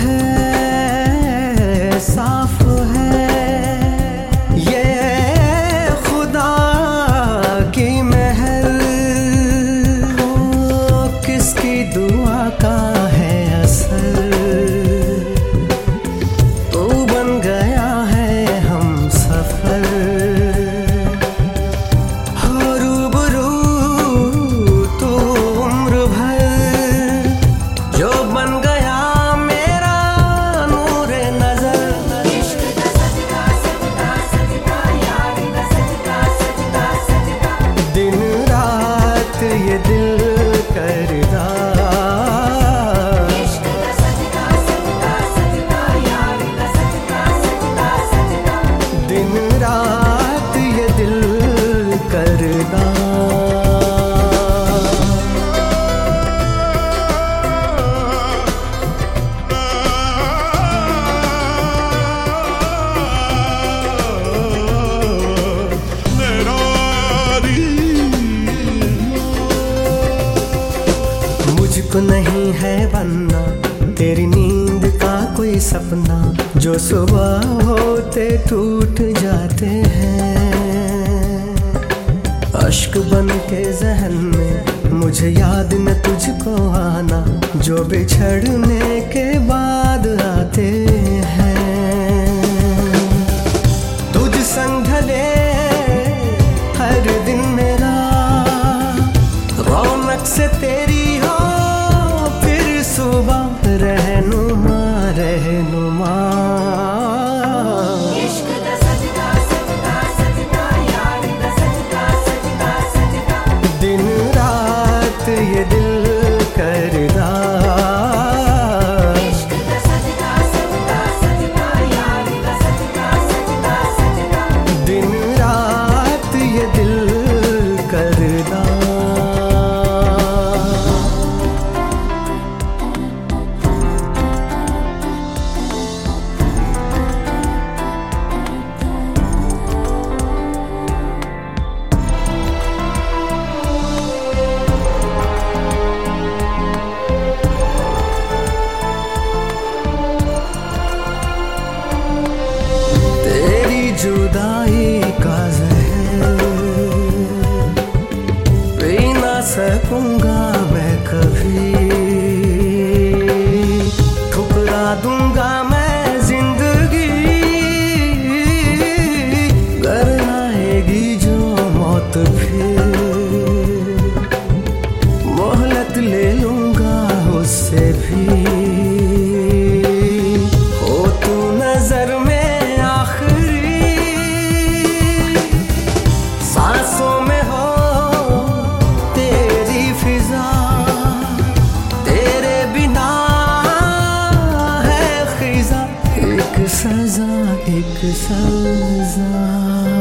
है, साफ है, ये खुदा की महल। वो किसकी दुआ का है असर, तू बन गया है हम सफर। हो रूबरू तू उम्र भर, जो बन गया मेरा नूरे नजर। दिन रात ये दिल करदा, दिन रात ये दिल करदा। मुझको नहीं है बनना तेरी नींद का कोई सपना, जो सुबह होते टूट जाते हैं। अश्क बन के जहन में मुझे याद न तुझको आना, जो बिछड़ने के बाद आते हैं। तुझ संग ढले हर दिन मेरा, रौनक से तेरी हो फिर सुबह। रहनुमा रहनुमा, दिन रात ये दिल करदा, दिन रात ये दिल करदा। जुदाई का ज़हर पी ना सकूंगा मैं कभी, ठुकरा दूंगा मैं जिंदगी। घर आएगी जो मौत फिर, मोहलत ले लूंगा उससे भी। हो तू नजर में सांसों में हो तेरी फिजा, तेरे बिना है खिजा। एक सजा एक सजा।